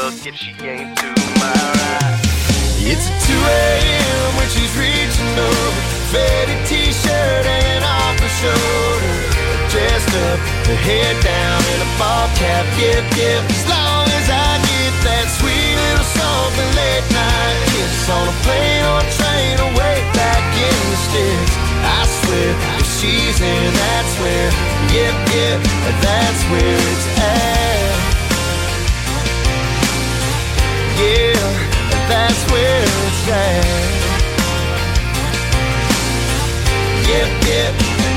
fuck if she ain't to my right. It's 2 a.m. when she's reaching over, faded t-shirt hanging off her shoulder, dressed up, her head down in a ball cap. Yep, yep, as long as I get that sweet little something late night kiss on a plane or a train or way back in the sticks, I swear if she's in, that's where, yep, yep, that's where it's at. Yeah, that's where it's at. Yep, yep,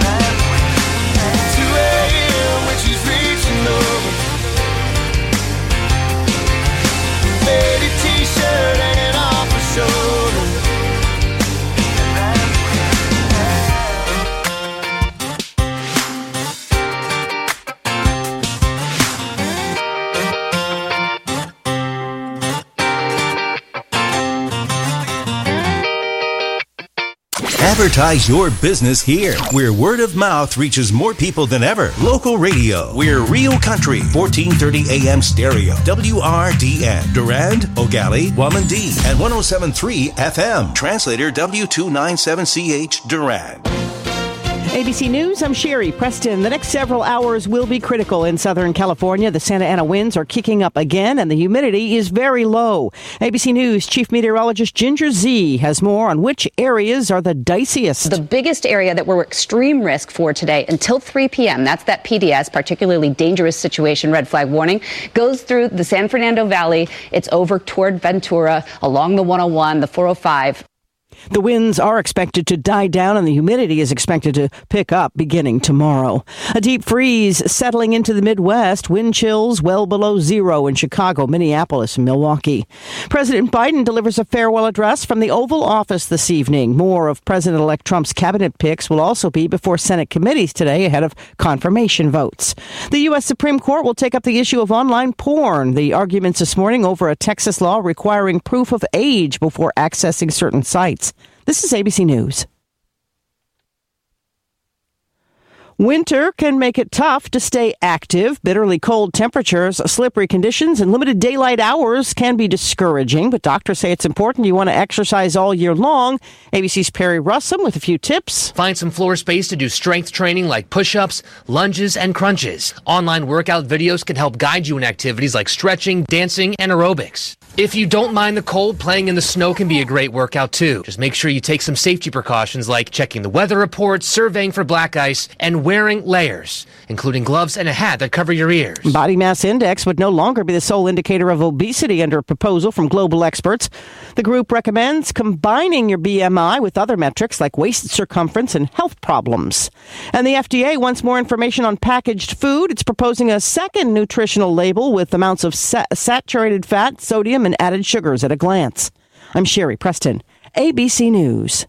2 a.m. when she's reaching over, faded t-shirt hanging off her shoulder. Advertise your business here, where word of mouth reaches more people than ever. Local radio. We're Real Country, 1430 AM stereo. WRDN. Durand, Ogali, Wamandee, and 107.3 FM. Translator W297CH Durand. ABC News, I'm Sherry Preston. The next several hours will be critical in Southern California. The Santa Ana winds are kicking up again, and the humidity is very low. ABC News Chief Meteorologist Ginger Z has more on which areas are the diciest. The biggest area that we're extreme risk for today until 3 p.m., that's that PDS, particularly dangerous situation red flag warning, goes through the San Fernando Valley. It's over toward Ventura, along the 101, the 405. The winds are expected to die down and the humidity is expected to pick up beginning tomorrow. A deep freeze settling into the Midwest. Wind chills well below zero in Chicago, Minneapolis, and Milwaukee. President Biden delivers a farewell address from the Oval Office this evening. More of President-elect Trump's cabinet picks will also be before Senate committees today ahead of confirmation votes. The U.S. Supreme Court will take up the issue of online porn. The arguments this morning over a Texas law requiring proof of age before accessing certain sites. This is ABC News. Winter can make it tough to stay active. Bitterly cold temperatures, slippery conditions, and limited daylight hours can be discouraging, but doctors say it's important you want to exercise all year long. ABC's Perry Russum with a few tips. Find some floor space to do strength training like push-ups, lunges, and crunches. Online workout videos can help guide you in activities like stretching, dancing, and aerobics. If you don't mind the cold, playing in the snow can be a great workout too. Just make sure you take some safety precautions like checking the weather reports, surveying for black ice, and wearing layers, including gloves and a hat that cover your ears. Body mass index would no longer be the sole indicator of obesity under a proposal from global experts. The group recommends combining your BMI with other metrics like waist circumference and health problems. And the FDA wants more information on packaged food. It's proposing a second nutritional label with amounts of saturated fat, sodium, and added sugars at a glance. I'm Sherry Preston, ABC News.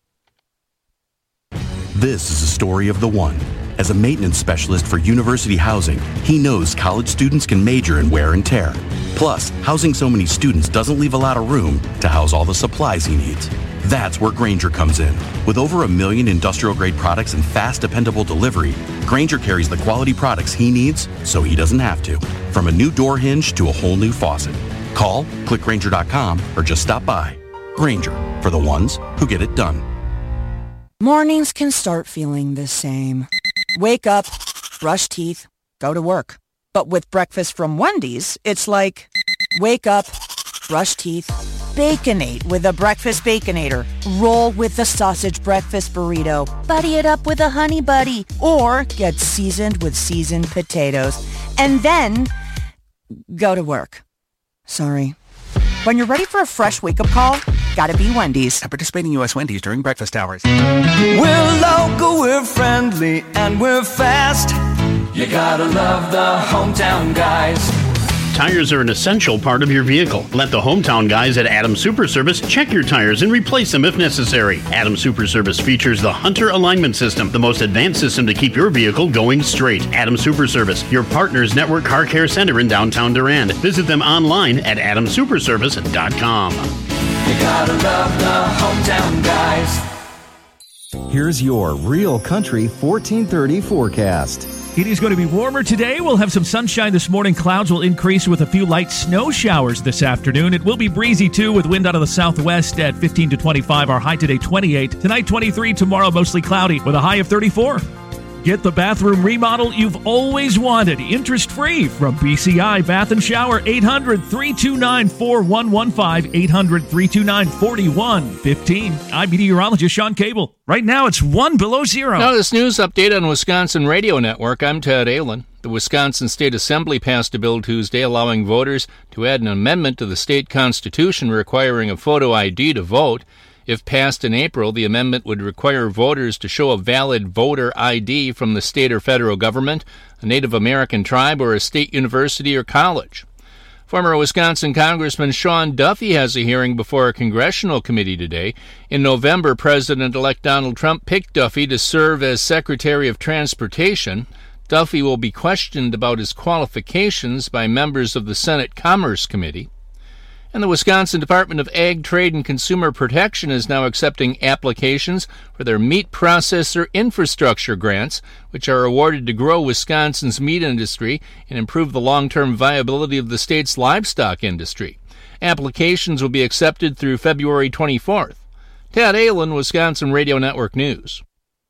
This is a story of the one. As a maintenance specialist for University Housing, he knows college students can major in wear and tear. Plus, housing so many students doesn't leave a lot of room to house all the supplies he needs. That's where Grainger comes in. With over 1 million industrial-grade products and fast, dependable delivery, Grainger carries the quality products he needs so he doesn't have to. From a new door hinge to a whole new faucet. Call, click Grainger.com, or just stop by. Grainger, for the ones who get it done. Mornings can start feeling the same. Wake up, brush teeth, go to work. But with breakfast from Wendy's, it's like, wake up, brush teeth, Baconate with a breakfast Baconator. Roll with the sausage breakfast burrito. Buddy it up with a honey buddy. Or get seasoned with seasoned potatoes. And then go to work. Sorry. When you're ready for a fresh wake-up call, gotta be Wendy's. At participating U.S. Wendy's during breakfast hours. We're local, we're friendly, and we're fast. You gotta love the hometown guys. Tires are an essential part of your vehicle. Let the hometown guys at Adams Super Service check your tires and replace them if necessary. Adams Super Service features the Hunter Alignment System, the most advanced system to keep your vehicle going straight. Adams Super Service, your partner's network car care center in downtown Durand. Visit them online at adamsuperservice.com. You gotta love the hometown guys. Here's your Real Country 1430 forecast. It is going to be warmer today. We'll have some sunshine this morning. Clouds will increase with a few light snow showers this afternoon. It will be breezy, too, with wind out of the southwest at 15 to 25. Our high today, 28. Tonight, 23. Tomorrow, mostly cloudy with a high of 34. Get the bathroom remodel you've always wanted, interest-free from BCI Bath and Shower. 800-329-4115, 800-329-4115. I'm meteorologist Sean Cable. Right now, it's 1 below zero. Now, this news update on Wisconsin Radio Network. I'm Ted Allen. The Wisconsin State Assembly passed a bill Tuesday allowing voters to add an amendment to the state constitution requiring a photo ID to vote. If passed in April, the amendment would require voters to show a valid voter ID from the state or federal government, a Native American tribe, or a state university or college. Former Wisconsin Congressman Sean Duffy has a hearing before a congressional committee today. In November, President-elect Donald Trump picked Duffy to serve as Secretary of Transportation. Duffy will be questioned about his qualifications by members of the Senate Commerce Committee. And the Wisconsin Department of Ag, Trade, and Consumer Protection is now accepting applications for their meat processor infrastructure grants, which are awarded to grow Wisconsin's meat industry and improve the long-term viability of the state's livestock industry. Applications will be accepted through February 24th. Ted Allen, Wisconsin Radio Network News.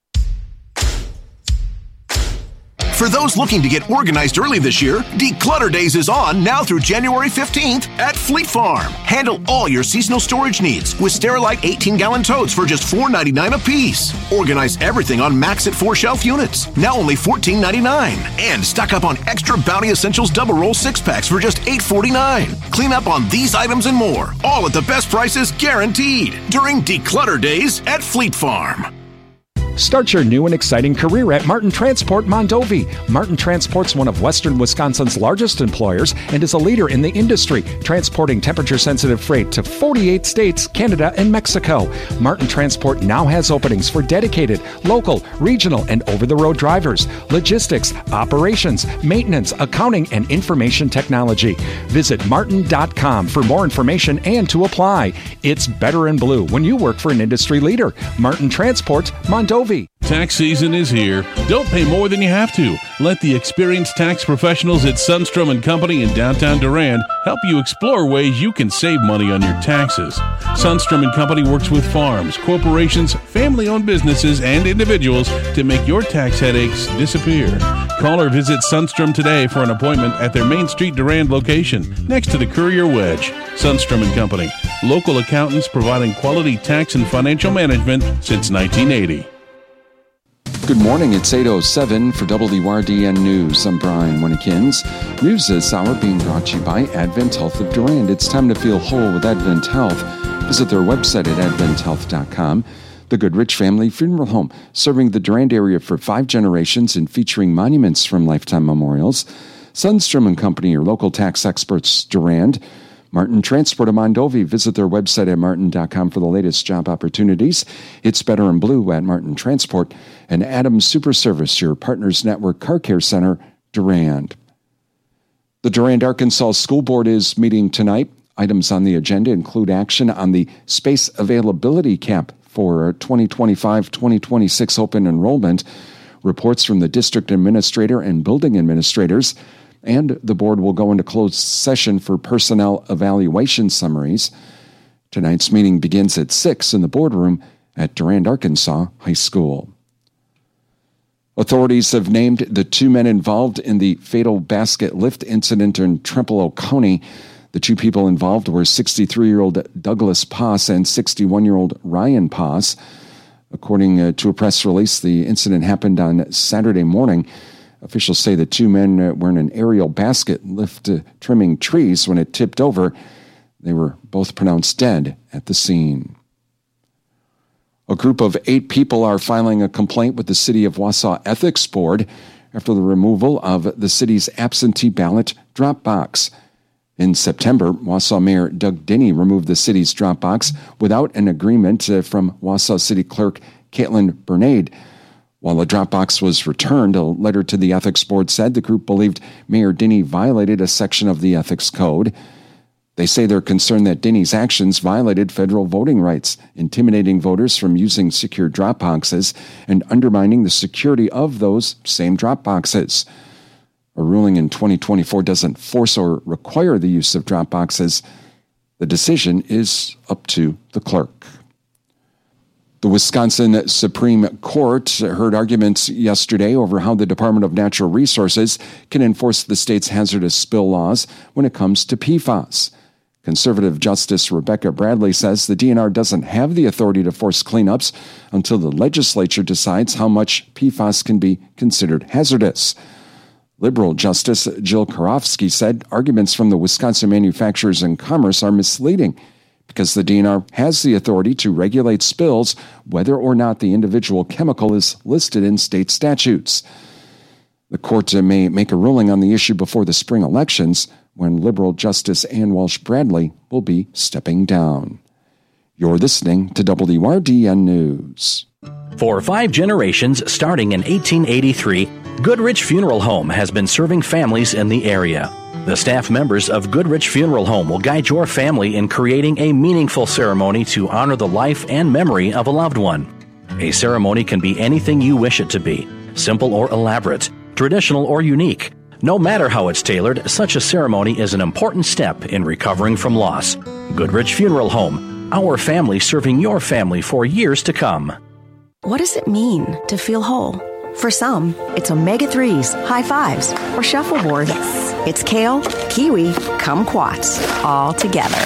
For those looking to get organized early this year, Declutter Days is on now through January 15th at Fleet Farm. Handle all your seasonal storage needs with Sterilite 18-gallon totes for just $4.99 a piece. Organize everything on Max at 4 shelf units, now only $14.99. And stock up on extra Bounty Essentials double roll 6-packs for just $8.49. Clean up on these items and more, all at the best prices guaranteed during Declutter Days at Fleet Farm. Start your new and exciting career at Martin Transport Mondovi. Martin Transport's one of Western Wisconsin's largest employers and is a leader in the industry, transporting temperature-sensitive freight to 48 states, Canada, and Mexico. Martin Transport now has openings for dedicated, local, regional, and over-the-road drivers, logistics, operations, maintenance, accounting, and information technology. Visit martin.com for more information and to apply. It's better in blue when you work for an industry leader. Martin Transport Mondovi. Tax season is here. Don't pay more than you have to. Let the experienced tax professionals at Sundstrom & Company in downtown Durand help you explore ways you can save money on your taxes. Sundstrom & Company works with farms, corporations, family-owned businesses, and individuals to make your tax headaches disappear. Call or visit Sundstrom today for an appointment at their Main Street Durand location next to the Courier Wedge. Sundstrom & Company, local accountants providing quality tax and financial management since 1980. Good morning, it's 8:07 for WRDN News. I'm Brian Winnekins. News this hour being brought to you by Advent Health of Durand. It's time to feel whole with Advent Health. Visit their website at adventhealth.com. The Goodrich Family Funeral Home, serving the Durand area for 5 generations and featuring monuments from lifetime memorials. Sundstrom & Company, your local tax experts, Durand. Martin Transport of Mondovi. Visit their website at martin.com for the latest job opportunities. It's better in blue at Martin Transport. And Adams Super Service, your Partners Network Car Care Center, Durand. The Durand, Arkansas School Board is meeting tonight. Items on the agenda include action on the space availability cap for 2025-2026 open enrollment, reports from the district administrator and building administrators, and the board will go into closed session for personnel evaluation summaries. Tonight's meeting begins at 6 in the boardroom at Durand, Arkansas High School. Authorities have named the 2 men involved in the fatal basket lift incident in Trempealeau County. The 2 people involved were 63-year-old Douglas Poss and 61-year-old Ryan Poss. According to a press release, the incident happened on Saturday morning. Officials say the 2 men were in an aerial basket lift trimming trees when it tipped over. They were both pronounced dead at the scene. A group of 8 people are filing a complaint with the City of Wausau Ethics Board after the removal of the city's absentee ballot drop box. In September, Wausau Mayor Doug Denny removed the city's drop box without an agreement from Wausau City Clerk Caitlin Bernade. While the drop box was returned, a letter to the Ethics Board said the group believed Mayor Denny violated a section of the Ethics Code. They say they're concerned that Denny's actions violated federal voting rights, intimidating voters from using secure drop boxes and undermining the security of those same drop boxes. A ruling in 2024 doesn't force or require the use of drop boxes. The decision is up to the clerk. The Wisconsin Supreme Court heard arguments yesterday over how the Department of Natural Resources can enforce the state's hazardous spill laws when it comes to PFAS. Conservative Justice Rebecca Bradley says the DNR doesn't have the authority to force cleanups until the legislature decides how much PFAS can be considered hazardous. Liberal Justice Jill Karofsky said arguments from the Wisconsin Manufacturers and Commerce are misleading because the DNR has the authority to regulate spills whether or not the individual chemical is listed in state statutes. The court may make a ruling on the issue before the spring elections, when Liberal Justice Ann Walsh Bradley will be stepping down. You're listening to WRDN News. For 5 generations, starting in 1883, Goodrich Funeral Home has been serving families in the area. The staff members of Goodrich Funeral Home will guide your family in creating a meaningful ceremony to honor the life and memory of a loved one. A ceremony can be anything you wish it to be, simple or elaborate, traditional or unique. No matter how it's tailored, such a ceremony is an important step in recovering from loss. Goodrich Funeral Home, our family serving your family for years to come. What does it mean to feel whole? For some, it's omega-3s, high fives, or shuffleboard. Yes. It's kale, kiwi, kumquats, all together.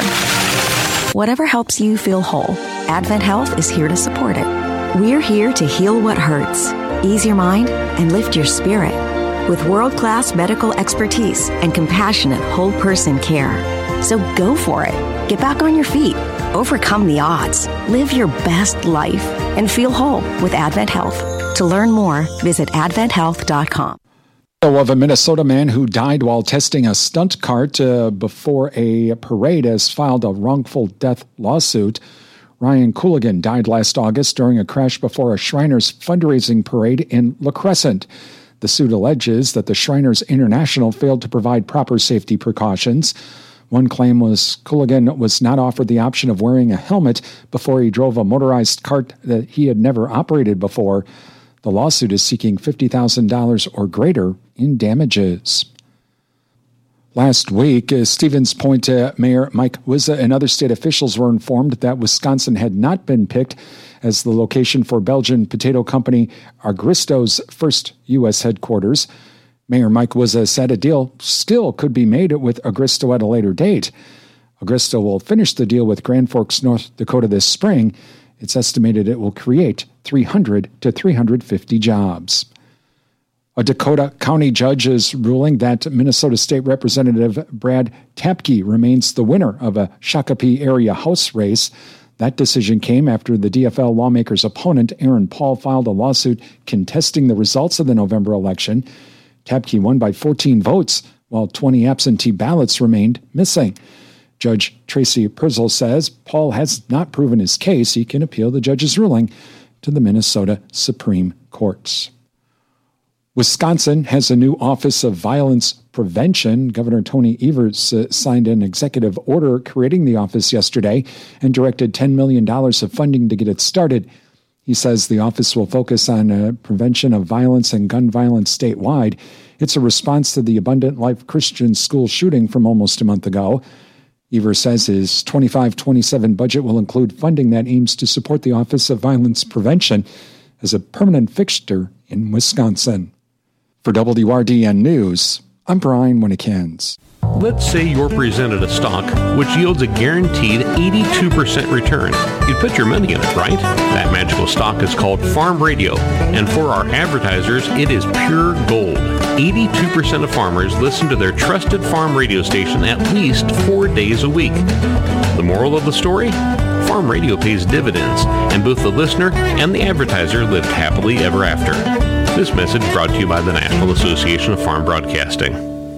Whatever helps you feel whole, Advent Health is here to support it. We're here to heal what hurts, ease your mind, and lift your spirit. With world-class medical expertise and compassionate whole-person care. So go for it. Get back on your feet. Overcome the odds. Live your best life and feel whole with Advent Health. To learn more, visit adventhealth.com. Of a Minnesota man who died while testing a stunt cart before a parade has filed a wrongful death lawsuit. Ryan Cooligan died last August during a crash before a Shriners fundraising parade in La Crescent. The suit alleges that the Shriners International failed to provide proper safety precautions. One claim was Cooligan was not offered the option of wearing a helmet before he drove a motorized cart that he had never operated before. The lawsuit is seeking $50,000 or greater in damages. Last week, Stevens Point Mayor Mike Wizza and other state officials were informed that Wisconsin had not been picked as the location for Belgian potato company Agristo's first U.S. headquarters. Mayor Mike Wizza said a deal still could be made with Agristo at a later date. Agristo will finish the deal with Grand Forks, North Dakota this spring. It's estimated it will create 300 to 350 jobs. A Dakota County judge is ruling that Minnesota State Representative Brad Tapke remains the winner of a Shakopee area House race. That decision came after the DFL lawmaker's opponent, Aaron Paul, filed a lawsuit contesting the results of the November election. Tapke won by 14 votes, while 20 absentee ballots remained missing. Judge Tracy Perzel says Paul has not proven his case. He can appeal the judge's ruling to the Minnesota Supreme Court. Wisconsin has a new Office of Violence Prevention. Governor Tony Evers signed an executive order creating the office yesterday and directed $10 million of funding to get it started. He says the office will focus on prevention of violence and gun violence statewide. It's a response to the Abundant Life Christian School shooting from almost a month ago. Evers says his 25-27 budget will include funding that aims to support the Office of Violence Prevention as a permanent fixture in Wisconsin. For WRDN News, I'm Brian Winnekins. Let's say you're presented a stock which yields a guaranteed 82% return. You'd put your money in it, right? That magical stock is called Farm Radio, and for our advertisers, it is pure gold. 82% of farmers listen to their trusted farm radio station at least 4 days a week. The moral of the story? Farm Radio pays dividends, and both the listener and the advertiser lived happily ever after. This message brought to you by the National Association of Farm Broadcasting.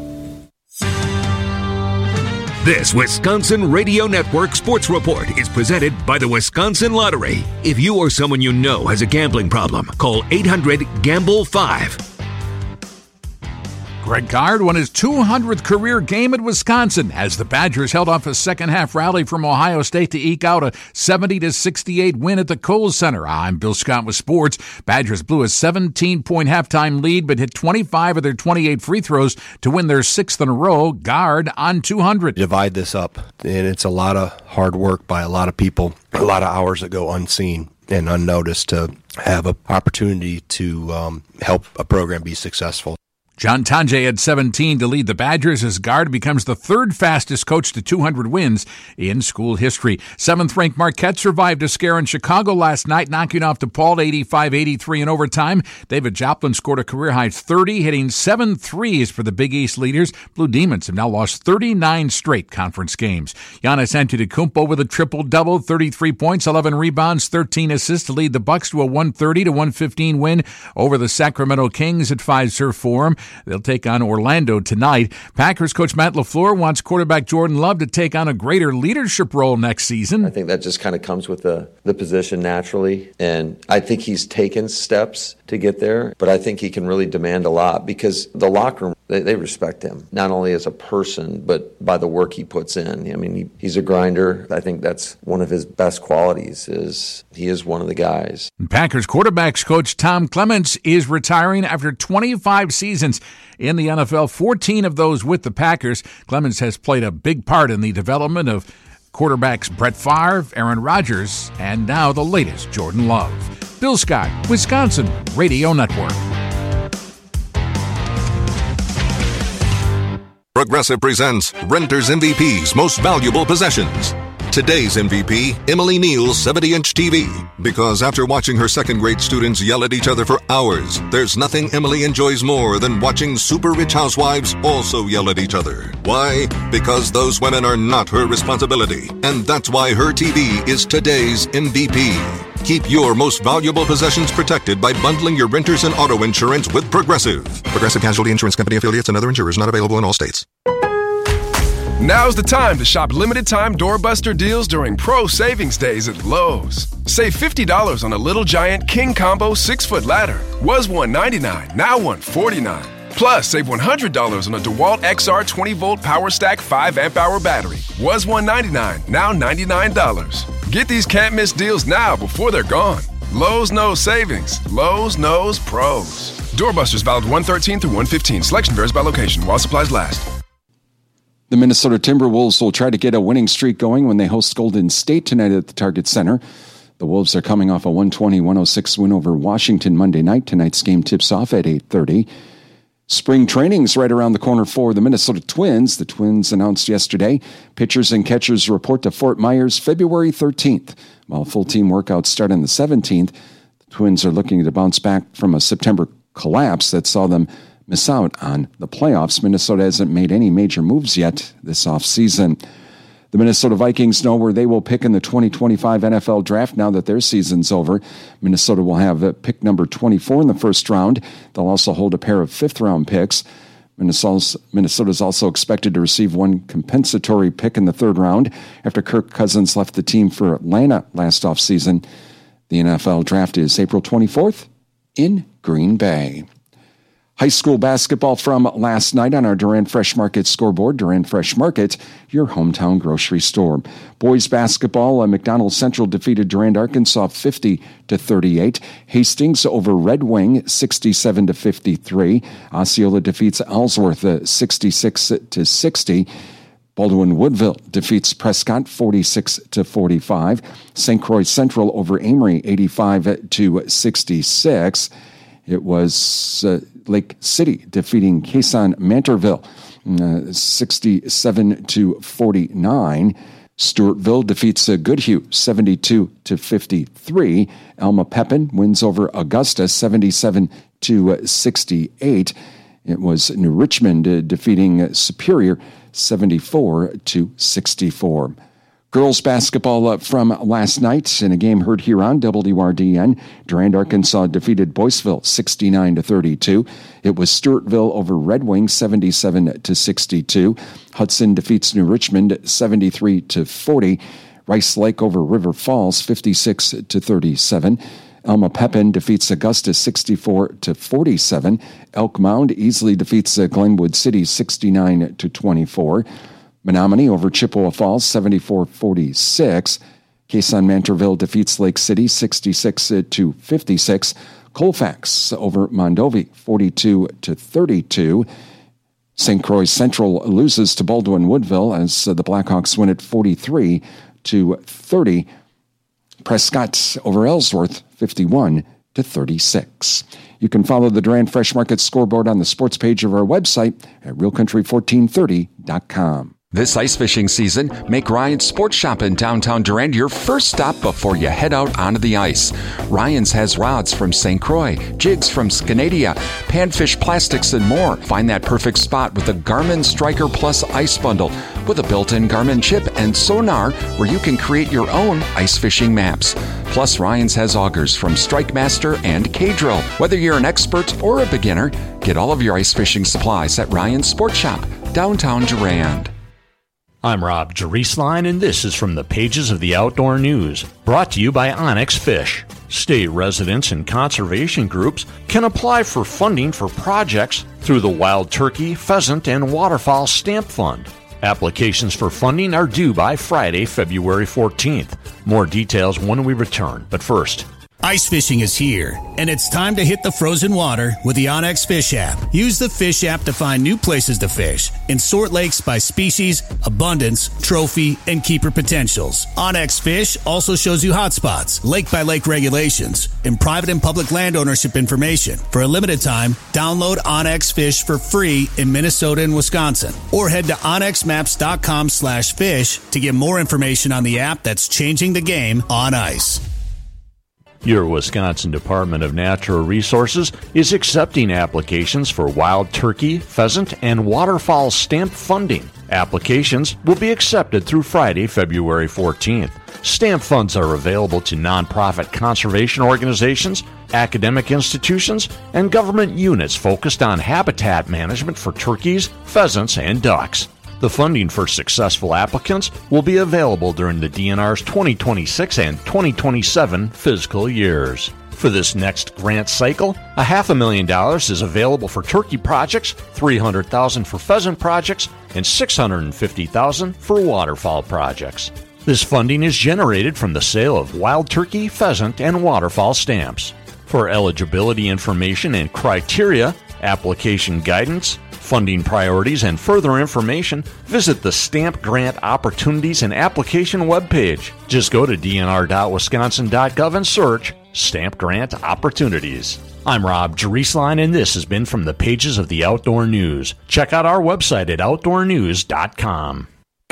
This Wisconsin Radio Network Sports Report is presented by the Wisconsin Lottery. If you or someone you know has a gambling problem, call 800-GAMBLE-5. Greg Gard won his 200th career game at Wisconsin as the Badgers held off a second-half rally from Ohio State to eke out a 70-68 win at the Kohl's Center. I'm Bill Scott with sports. Badgers blew a 17-point halftime lead but hit 25 of their 28 free throws to win their 6th in a row. Gard on 200. Divide this up, and it's a lot of hard work by a lot of people, a lot of hours that go unseen and unnoticed to have an opportunity to help a program be successful. John Tonje had 17 to lead the Badgers as Gard becomes the third fastest coach to 200 wins in school history. 7th-ranked Marquette survived a scare in Chicago last night, knocking off DePaul 85-83 in overtime. David Joplin scored a career-high 30, hitting 7 threes for the Big East leaders. Blue Demons have now lost 39 straight conference games. Giannis Antetokounmpo with a triple-double, 33 points, 11 rebounds, 13 assists to lead the Bucks to a 130-115 win over the Sacramento Kings at Fiserv Forum. They'll take on Orlando tonight. Packers coach Matt LaFleur wants quarterback Jordan Love to take on a greater leadership role next season. I think that just kind of comes with the position naturally, and I think he's taken steps to get there, but I think he can really demand a lot because the locker room, they respect him, not only as a person, but by the work he puts in. I mean, he's a grinder. I think that's one of his best qualities is he is one of the guys. Packers quarterbacks coach Tom Clements is retiring after 25 seasons in the NFL, 14 of those with the Packers. Clements has played a big part in the development of quarterbacks Brett Favre, Aaron Rodgers, and now the latest, Jordan Love. Bill Scott, Wisconsin Radio Network. Progressive presents Renter's MVP's Most Valuable Possessions. Today's MVP, Emily Neal's 70-inch TV. Because after watching her second-grade students yell at each other for hours, there's nothing Emily enjoys more than watching super-rich housewives also yell at each other. Why? Because those women are not her responsibility. And that's why her TV is today's MVP. Keep your most valuable possessions protected by bundling your renters and auto insurance with Progressive. Progressive Casualty Insurance Company affiliates and other insurers not available in all states. Now's the time to shop limited-time doorbuster deals during Pro Savings Days at Lowe's. Save $50 on a Little Giant King Combo 6-foot ladder. Was $199, now $149. Plus, save $100 on a DeWalt XR 20-volt Power Stack 5-amp-hour battery. Was $199, now $99. Get these can't-miss deals now before they're gone. Lowe's knows savings. Lowe's knows pros. Doorbusters valid 1/13 through 1/15. Selection varies by location while supplies last. The Minnesota Timberwolves will try to get a winning streak going when they host Golden State tonight at the Target Center. The Wolves are coming off a 120-106 win over Washington Monday night. Tonight's game tips off at 8:30. Spring training's right around the corner for the Minnesota Twins. The Twins announced yesterday pitchers and catchers report to Fort Myers February 13th. While full-team workouts start on the 17th, the Twins are looking to bounce back from a September collapse that saw them miss out on the playoffs. Minnesota hasn't made any major moves yet this offseason. The Minnesota Vikings know where they will pick in the 2025 NFL Draft now that their season's over. Minnesota will have pick number 24 in the first round. They'll also hold a pair of fifth-round picks. Minnesota's also expected to receive one compensatory pick in the third round after Kirk Cousins left the team for Atlanta last offseason. The NFL Draft is April 24th in Green Bay. High school basketball from last night on our Durand Fresh Market scoreboard. Durand Fresh Market, your hometown grocery store. Boys basketball, McDonald Central defeated Durand, Arkansas 50-38. Hastings over Red Wing 67-53. Osceola defeats Ellsworth 66-60. Baldwin Woodville defeats Prescott 46-45. St. Croix Central over Amory 85-66. It was Lake City defeating Quezon Mantorville 67-49. Stewartville defeats Goodhue 72-53. Alma Pepin wins over Augusta 77-68. It was New Richmond defeating Superior 74-64. Girls basketball from last night in a game heard here on WRDN. Durand, Arkansas defeated Boyceville 69-32. It was Stewartville over Red Wing 77-62. Hudson defeats New Richmond 73-40. Rice Lake over River Falls 56-37. Elma Pepin defeats Augusta 64-47. Elk Mound easily defeats Glenwood City 69-24. Menominee over Chippewa Falls 74-46. Quezon Mantorville defeats Lake City 66-56. Colfax over Mondovi 42-32. St. Croix Central loses to Baldwin Woodville as the Blackhawks win it 43-30. Prescott over Ellsworth 51-36. You can follow the Durand Fresh Market scoreboard on the sports page of our website at realcountry1430.com. This ice fishing season, make Ryan's Sports Shop in downtown Durand your first stop before you head out onto the ice. Ryan's has rods from St. Croix, jigs from Scanadia, panfish plastics, and more. Find that perfect spot with the Garmin Striker Plus Ice Bundle with a built-in Garmin chip and sonar where you can create your own ice fishing maps. Plus, Ryan's has augers from Strike Master and K-Drill. Whether you're an expert or a beginner, get all of your ice fishing supplies at Ryan's Sports Shop, downtown Durand. I'm Rob Jerisline, and this is from the pages of the Outdoor News, brought to you by Onyx Fish. State residents and conservation groups can apply for funding for projects through the Wild Turkey, Pheasant, and Waterfowl Stamp Fund. Applications for funding are due by Friday, February 14th. More details when we return, but first, ice fishing is here, and it's time to hit the frozen water with the Onyx Fish app. Use the Fish app to find new places to fish and sort lakes by species, abundance, trophy, and keeper potentials. Onyx Fish also shows you hotspots, lake-by-lake regulations, and private and public land ownership information. For a limited time, download Onyx Fish for free in Minnesota and Wisconsin, or head to onyxmaps.com/fish to get more information on the app that's changing the game on ice. Your Wisconsin Department of Natural Resources is accepting applications for wild turkey, pheasant, and waterfowl stamp funding. Applications will be accepted through Friday, February 14th. Stamp funds are available to nonprofit conservation organizations, academic institutions, and government units focused on habitat management for turkeys, pheasants, and ducks. The funding for successful applicants will be available during the DNR's 2026 and 2027 fiscal years. For this next grant cycle, $500,000 is available for turkey projects, $300,000 for pheasant projects, and $650,000 for waterfowl projects. This funding is generated from the sale of wild turkey, pheasant, and waterfowl stamps. For eligibility information and criteria, application guidance, funding priorities, and further information, visit the Stamp Grant Opportunities and Application webpage. Just go to dnr.wisconsin.gov and search Stamp Grant Opportunities. I'm Rob Jerisline, and this has been from the pages of the Outdoor News. Check out our website at outdoornews.com.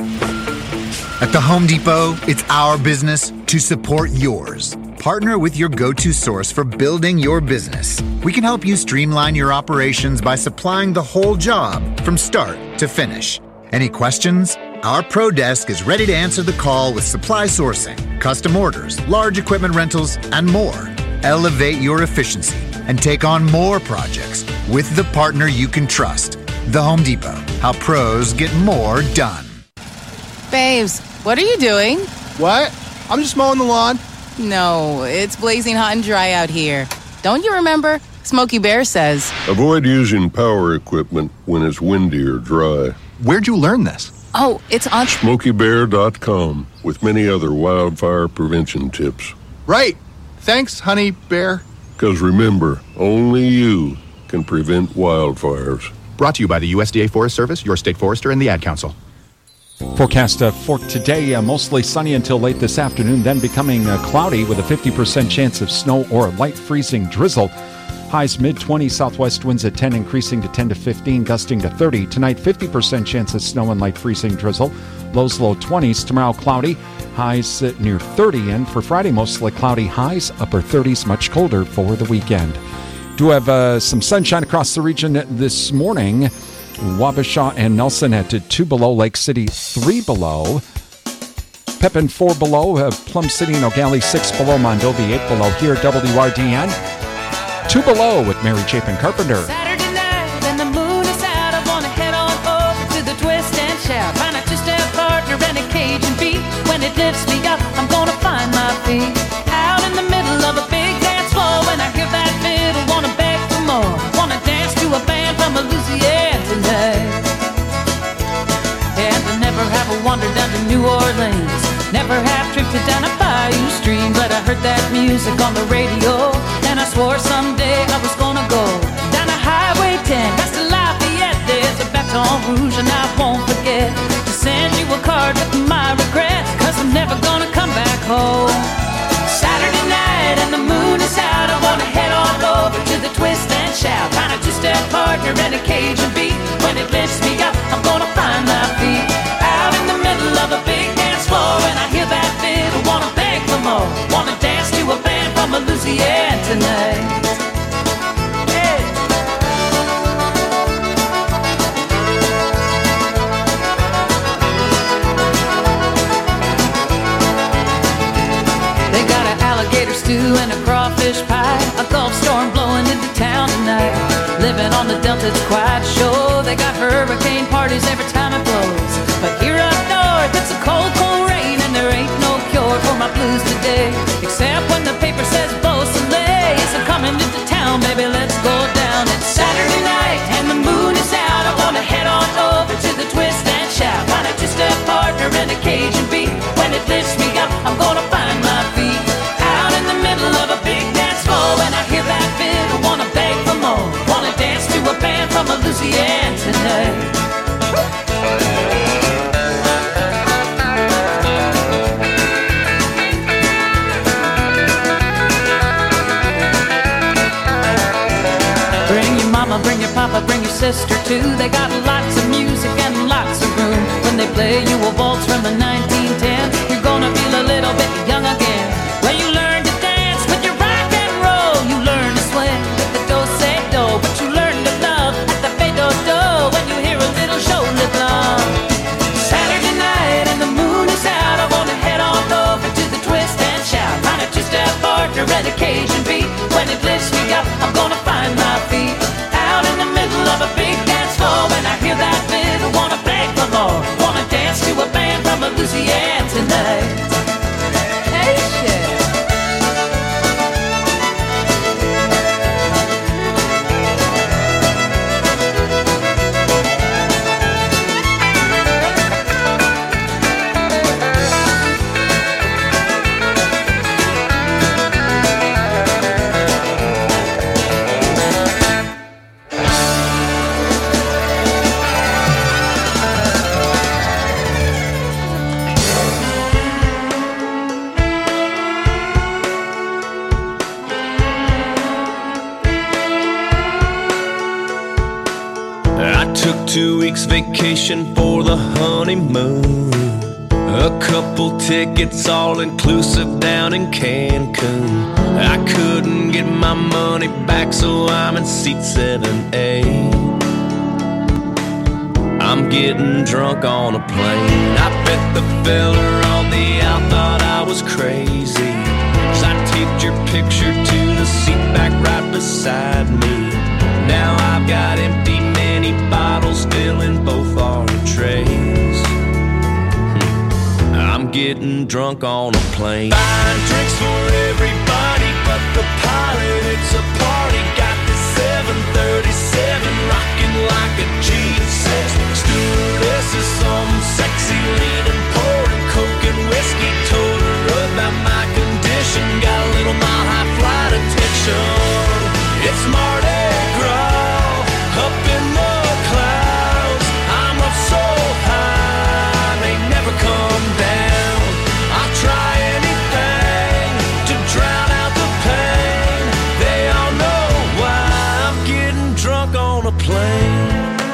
At the Home Depot, it's our business to support yours. Partner with your go-to source for building your business. We can help you streamline your operations by supplying the whole job from start to finish. Any questions? Our Pro Desk is ready to answer the call with supply sourcing, custom orders, large equipment rentals, and more. Elevate your efficiency and take on more projects with the partner you can trust. The Home Depot. How pros get more done. Babes, what are you doing? What? I'm just mowing the lawn. No, it's blazing hot and dry out here. Don't you remember? Smokey Bear says, avoid using power equipment when it's windy or dry. Where'd you learn this? Oh, it's on SmokeyBear.com with many other wildfire prevention tips. Right. Thanks, Honey Bear. Because remember, only you can prevent wildfires. Brought to you by the USDA Forest Service, your state forester, and the Ad Council. Forecast for today, mostly sunny until late this afternoon, then becoming cloudy with a 50% chance of snow or light freezing drizzle. Highs mid-20s, southwest winds at 10, increasing to 10 to 15, gusting to 30. Tonight, 50% chance of snow and light freezing drizzle. Lows low 20s. Tomorrow, cloudy. Highs near 30. And for Friday, mostly cloudy. Highs upper 30s, much colder for the weekend. Do have some sunshine across the region this morning. Wabasha and Nelson at 2 below, Lake City 3 below, Pepin 4 below, Plum City and O'Galley 6 below, Mondovi 8 below. Here WRDN 2 below with Mary Chapin Carpenter. Saturday night and the moon is out, I want to head on over to the twist and shout. Find a two-step partner and a Cajun beat. When it lifts me up, I'm going to find my feet. Out in the middle of a big dance heard that music on the radio, and I swore someday I was gonna go down to Highway 10, past the Lafayette. There's a Baton Rouge and I won't forget to send you a card with my regrets, 'cause I'm never gonna come back home. Saturday night and the moon is out, I wanna head on over to the Twist and Shout, find a two-step partner and a Cajun beat. When it lifts me up, I'm gonna find my feet out in the middle of a big dance floor. And I hear that fiddle, wanna beg for more, wanna dance to a band from Louisiana tonight. Stew and a crawfish pie, a Gulf storm blowing into town tonight. Living on the Delta, it's quite sure. They got hurricane parties every time it blows. But here up north, it's a cold, cold rain, and there ain't no cure for my blues today. Except when the paper says Beausoleil is coming into town, baby, let's go down. It's Saturday night and the moon is out. I wanna head on over to the Twist and Shout, find a two-step partner and a Cajun beat. When it lifts me up, I'm gonna find my feet middle of a big dance floor. When I hear that fiddle, wanna beg for more, wanna dance to a band from Louisiana tonight. Bring your mama, bring your papa, bring your sister too. They got lots of music and lots of room. When they play you a waltz from the 1910s, you're gonna feel a little bit young again. When you learn to dance with your rock and roll, you learn to swing with the do-say-do, but you learn to love at the fade-do-do when you hear a little shoulder blum. Saturday night and the moon is out, I wanna head on over to the Twist and Shout, find a two-step partner and a Cajun beat. When it lifts me up, I'm gonna find my feet out in the middle of a big dance floor. When I hear that fiddle, wanna beg for more, wanna dance to a band from Louisiana tonight. Hey, shit. I took 2 weeks vacation for the honeymoon. A couple tickets all inclusive down in Cancun. I couldn't get my money back, so I'm in seat 7A. I'm getting drunk on a plane. I bet the fella on the out thought I was crazy, 'cause I taped your picture to the seat back right beside me. Now I've got empty mini bottles filling both our trays. I'm getting drunk on a plane. Buying drinks for everybody but the pilot. It's a party. Got this 737 rocking like a G6. Stewardess is some sexy leaning, pouring coke and whiskey. Told her about my condition. Got a little mile high flight attention. It's Mardi Gras up in the clouds. I'm up so high, they never come down. I'll try anything to drown out the pain. They all know why I'm getting drunk on a plane.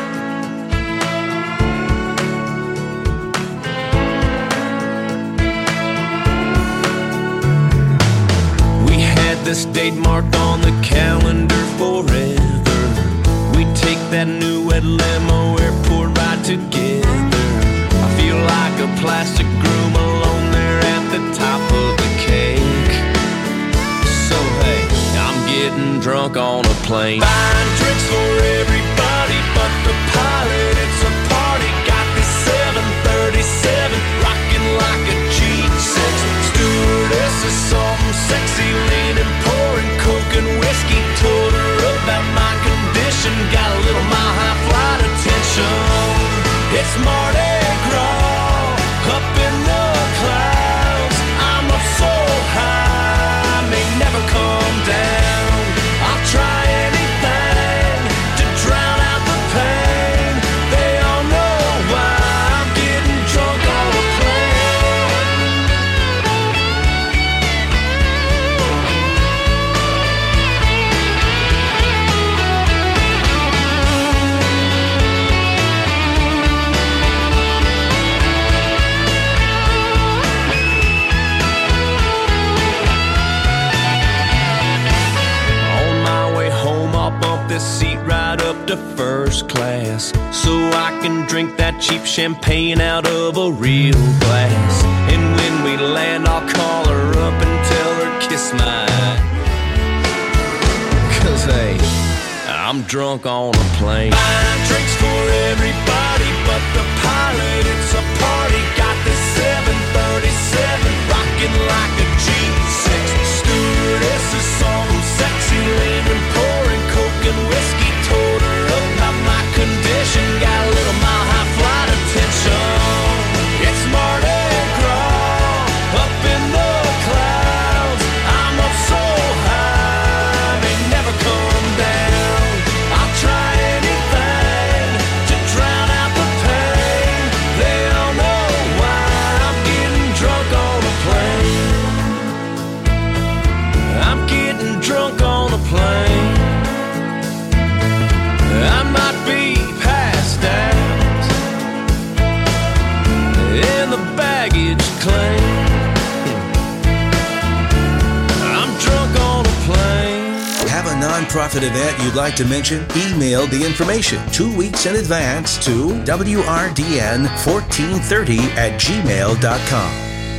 We had this date marked on the calendar forever. We take that new red limo airport ride together. I feel like a plastic groom alone there at the top of the cake. So hey, I'm getting drunk on a plane. Buying drinks for everybody but the pilot. It's a party. Got this 737 rocking like a G6. Stewardess is some sexy leaning, pouring coke and whiskey. Told her about my condition. Got a little mile high flight attention. It's Mardi Gras up in the clouds. I'm up so high, a seat right up to first class, so I can drink that cheap champagne out of a real glass. And when we land, I'll call her up and tell her kiss my eye. 'Cause hey, I'm drunk on a plane. Buying drinks for everybody but the pilot. It's a party. Got this 737 rocking like a G6. Stewardess is some sexy lady pouring coke and whiskey. Told her about my condition. Got a little mile high flight attention. It's Mardi Gras up in the clouds. I'm up so high, may never come down. I'll try anything to drown out the pain. They all know why I'm getting drunk on a plane. I'm getting drunk on a plane. I might be passed out in the baggage claim. I'm drunk on a plane. Have a nonprofit event you'd like to mention? Email the information 2 weeks in advance to wrdn1430@gmail.com.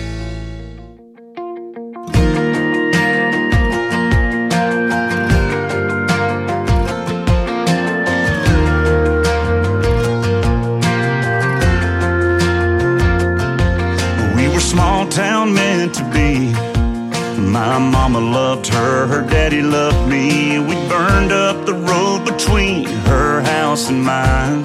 We were small town meant to be. My mama loved her, her daddy loved me. We burned up the road between her house and mine.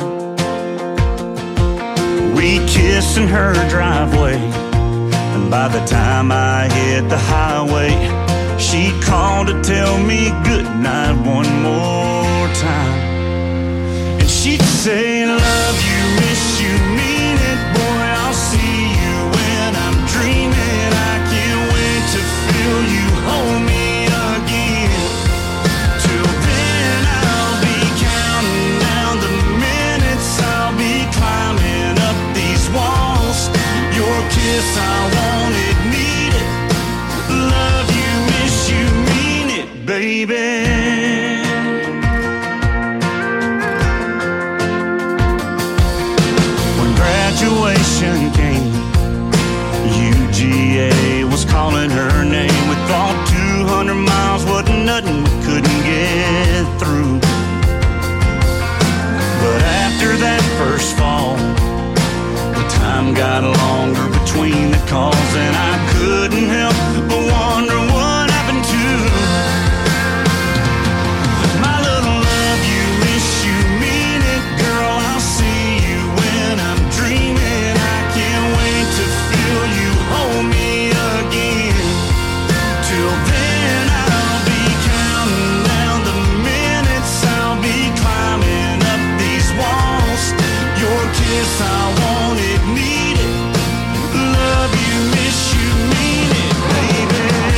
We kissed in her driveway, and by the time I hit the highway, she'd call to tell me good night one more time. And she'd say, love you, miss you, mean it, boy, I'll see you when I'm dreaming. I can't wait to feel you hold me again. Till then I'll be counting down the minutes. I'll be climbing up these walls. Your kiss, I want it, need it. Love you, miss you, mean it, baby. When graduation came, UGA was calling her name. We thought 200 miles wasn't nothing we couldn't get through. But after that first fall, the time got longer between the calls, and I couldn't help but wonder what happened to my little love you, miss you, mean it, girl, I'll see you when I'm dreaming. I can't wait to feel you hold me again. Till then I'll be counting down the minutes. I'll be climbing up these walls. Your kiss, I want it, need it. Love you, miss you, mean it, baby.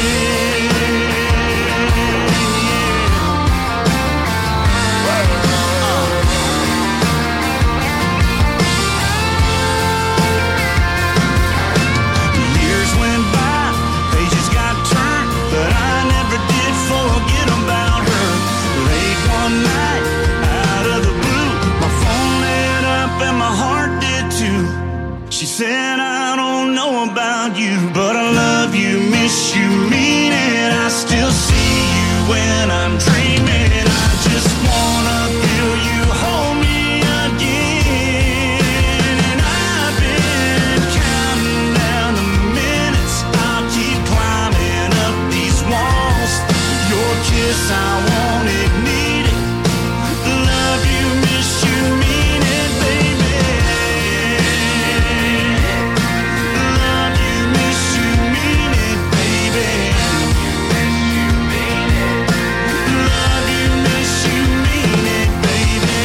Years went by, pages got turned, but I never did forget about her. Late one night, out of the blue, my phone lit up and my heart did too. She said, I don't know about you, but I love you, miss you, mean it. I still see you when I'm dreaming. I just wanna feel you hold me again. And I've been counting down the minutes. I'll keep climbing up these walls. Your kiss, I want it, need it. Love you, miss you, mean it, baby. Love you, miss you, mean it, baby. Love you, miss you, mean it, baby.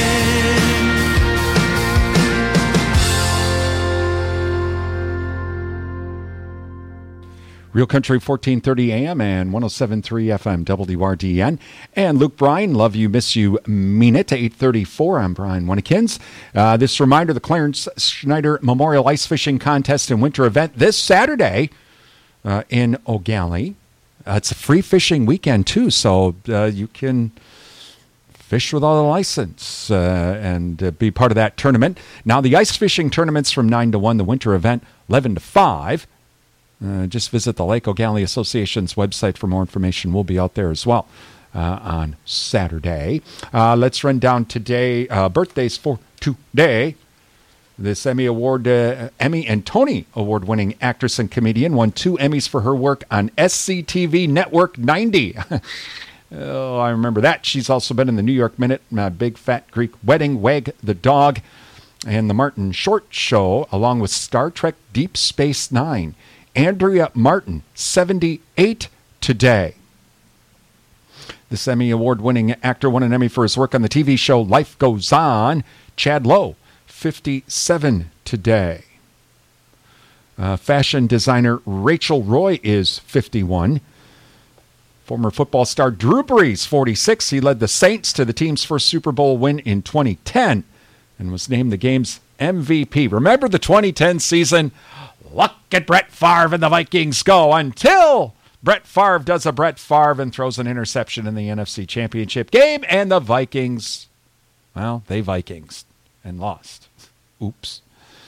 Real Country 1430 AM and 107.3 FM WRDN. And Luke Bryan, Love You, Miss You, Mean It, 8:34. I'm Brian Winnikins. This reminder, the Clarence Schneider Memorial Ice Fishing Contest and Winter Event this Saturday in O'Galley. It's a free fishing weekend, too, so you can fish without a license and be part of that tournament. Now the ice fishing tournament's from 9 to 1, the winter event 11 to 5. Just visit the Lake O'Galley Association's website for more information. We'll be out there as well on Saturday. Let's run down today. Birthdays for today. This Emmy and Tony Award-winning actress and comedian won 2 Emmys for her work on SCTV Network 90. Oh, I remember that. She's also been in the New York Minute, Big Fat Greek Wedding, Wag the Dog, and the Martin Short Show, along with Star Trek Deep Space Nine. Andrea Martin, 78 today. This Emmy Award-winning actor won an Emmy for his work on the TV show Life Goes On. Chad Lowe, 57 today. Fashion designer Rachel Roy is 51. Former football star Drew Brees, 46. He led the Saints to the team's first Super Bowl win in 2010 and was named the game's MVP. Remember the 2010 season? Look at Brett Favre and the Vikings go until Brett Favre does a Brett Favre and throws an interception in the NFC Championship game, and the Vikings, well, they Vikings and lost. Oops.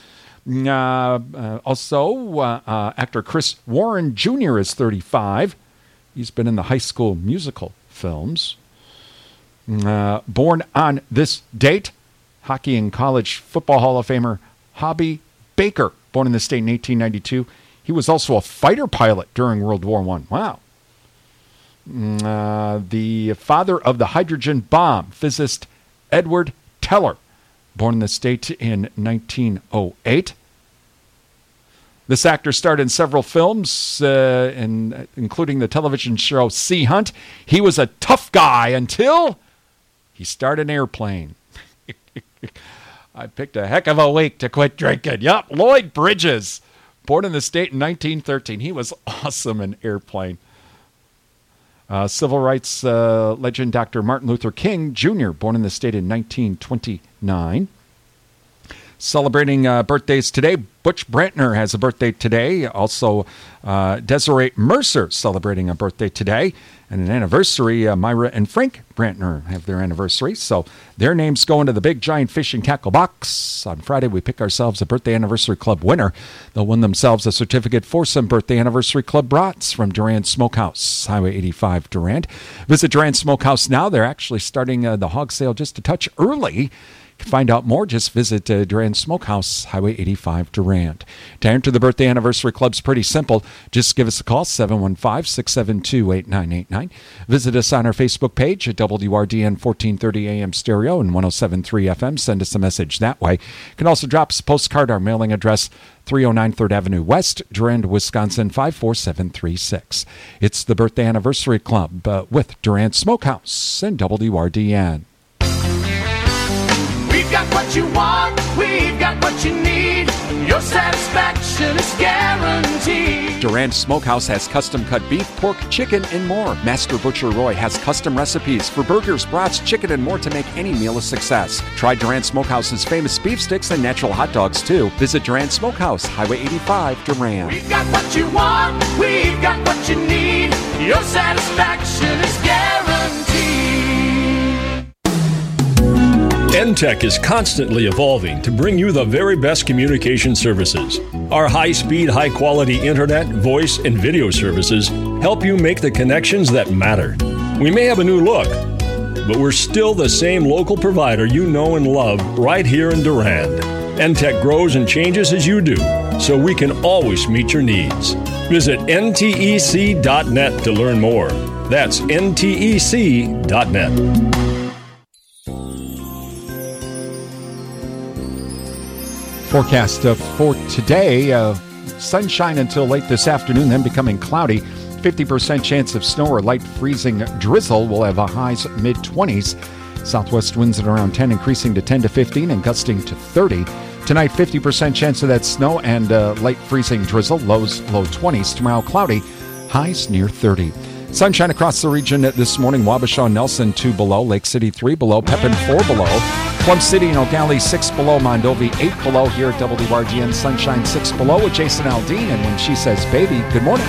Also, actor Chris Warren Jr. is 35. He's been in the High School Musical films. Born on this date, Hockey and College Football Hall of Famer Hobie Baker, born in the state in 1892. He was also a fighter pilot during World War I. Wow. The father of the hydrogen bomb, physicist Edward Teller, born in the state in 1908. This actor starred in several films, including the television show Sea Hunt. He was a tough guy until he starred in Airplane. I picked a heck of a week to quit drinking. Yup, Lloyd Bridges, born in the state in 1913. He was awesome in Airplane. Civil rights legend Dr. Martin Luther King Jr., born in the state in 1929. Celebrating birthdays today, Butch Brantner has a birthday today. Also, Desiree Mercer celebrating a birthday today. And an anniversary, Myra and Frank Brantner have their anniversary. So their names go into the big giant fish and tackle box. On Friday, we pick ourselves a birthday anniversary club winner. They'll win themselves a certificate for some birthday anniversary club brats from Durand Smokehouse, Highway 85 Durand. Visit Durand Smokehouse now. They're actually starting the hog sale just a touch early. To find out more, just visit Durand Smokehouse, Highway 85 Durand. To enter the birthday anniversary club's pretty simple. Just give us a call, 715-672-8989. Visit us on our Facebook page at WRDN 1430 AM stereo and 107.3 FM. Send us a message that way. You can also drop us a postcard. Our mailing address, 309 3rd Avenue West, Durand, Wisconsin, 54736. It's the birthday anniversary club with Durand Smokehouse and WRDN. We've got what you want, we've got what you need. Your satisfaction is guaranteed. Durand Smokehouse has custom-cut beef, pork, chicken, and more. Master Butcher Roy has custom recipes for burgers, brats, chicken, and more to make any meal a success. Try Durand Smokehouse's famous beef sticks and natural hot dogs, too. Visit Durand Smokehouse, Highway 85, Durand. We've got what you want, we've got what you need. Your satisfaction is guaranteed. NTEC is constantly evolving to bring you the very best communication services. Our high-speed, high-quality internet, voice, and video services help you make the connections that matter. We may have a new look, but we're still the same local provider you know and love right here in Durand. NTEC grows and changes as you do, so we can always meet your needs. Visit ntec.net to learn more. That's ntec.net. Forecast for today, sunshine until late this afternoon, then becoming cloudy. 50% chance of snow or light freezing drizzle. We'll have a highs mid-20s. Southwest winds at around 10, increasing to 10 to 15 and gusting to 30. Tonight, 50% chance of that snow and light freezing drizzle. Lows low 20s. Tomorrow, cloudy. Highs near 30. Sunshine across the region this morning. Wabasha, Nelson 2 below. Lake City 3 below. Pepin 4 below. Plum City and O'Galley 6 below. Mondovi 8 below. Here at WRGN, sunshine 6 below with Jason Aldean. And when she says baby, good morning.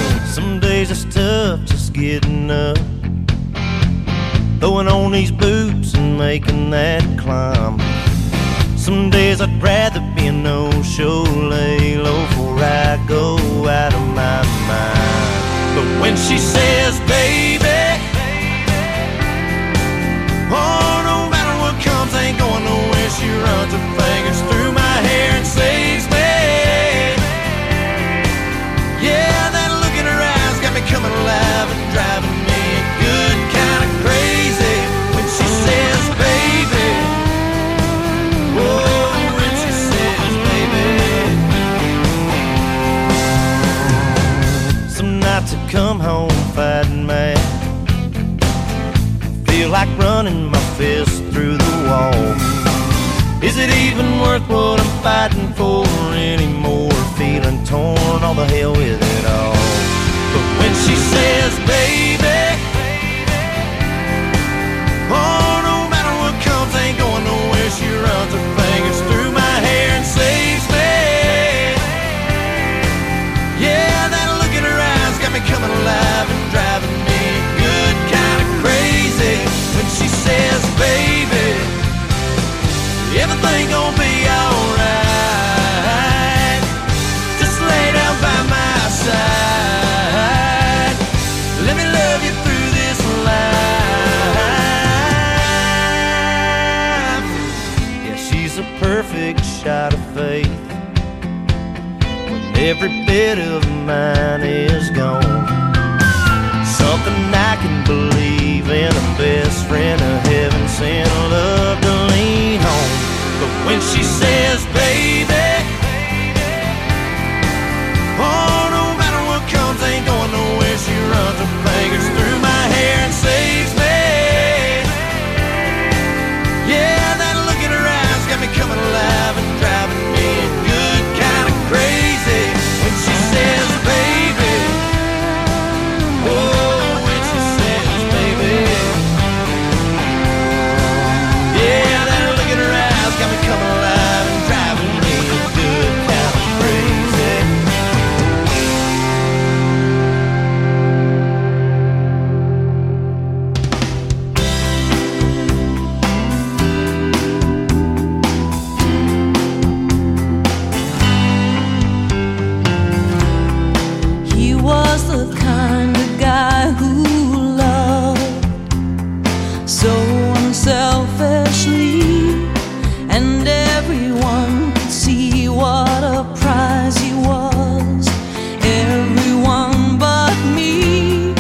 Some days it's tough just getting up, throwing on these boots making that climb. Some days I'd rather be a no-show, lay low before I go out of my mind. But when she says, baby, oh, no matter what comes, ain't going nowhere. She runs her fingers through my hair and saves me. Yeah, that look in her eyes got me coming alive and driving me good kind of crazy. When she says, baby, oh, when she says, baby. Some nights I come home fighting mad, feel like running my fist through the wall. Is it even worth what I'm fighting for anymore? Feeling torn, all the hell with it all. But when she says, baby, oh, no matter what comes, ain't going nowhere. She runs her fingers through my hair and saves me. Yeah, that look in her eyes got me coming alive and driving me good kind of crazy. When she says, baby, everything gon' be alright. Just lay down by my side. Let me love you through this life. Yeah, she's a perfect shot of faith when every bit of mine is gone. Something I can believe in, a best friend, a heaven sent love to lean on. But when she says, baby, oh, no matter what comes, ain't going nowhere. She runs her fingers through my hair and saves me. Yeah, that look in her eyes got me coming alive and driving me good kind of crazy. When she says, baby, oh, when she says, baby, yeah, that look in her eyes got me coming alive and driving me good kind of crazy. He was the kind of guy who loved so unselfishly, and everyone could see what a prize he was. Everyone but me.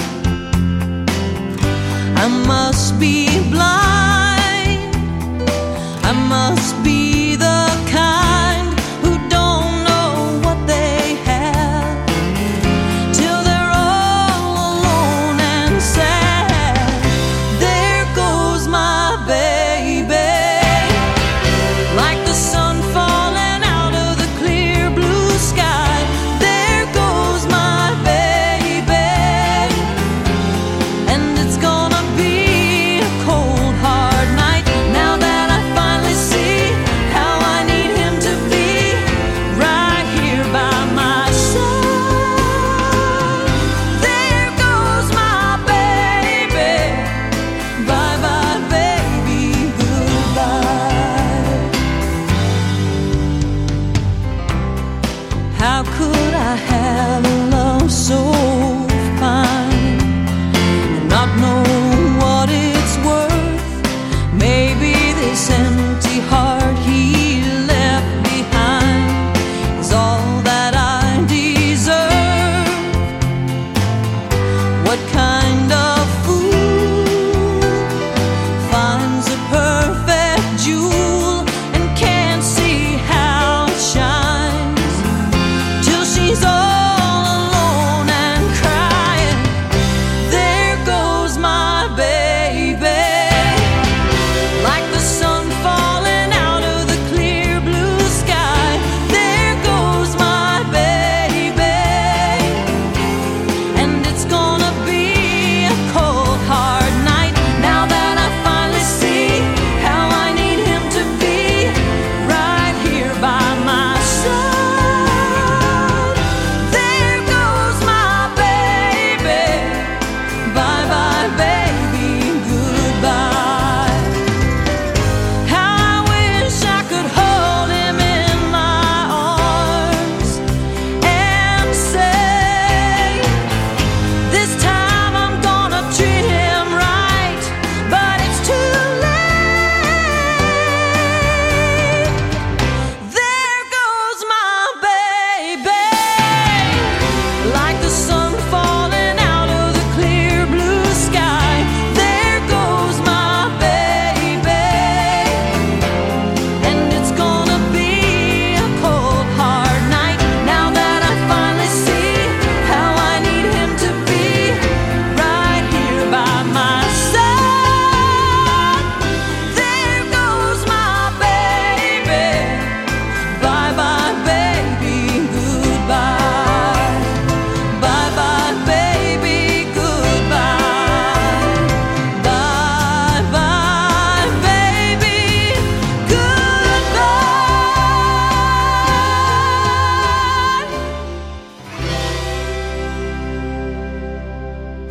I must be blind. I must be the kind who don't know what they have till they're all alone and sad. There goes my baby, like the sun falling out of the clear blue sky. There goes my baby, and it's gonna be a cold,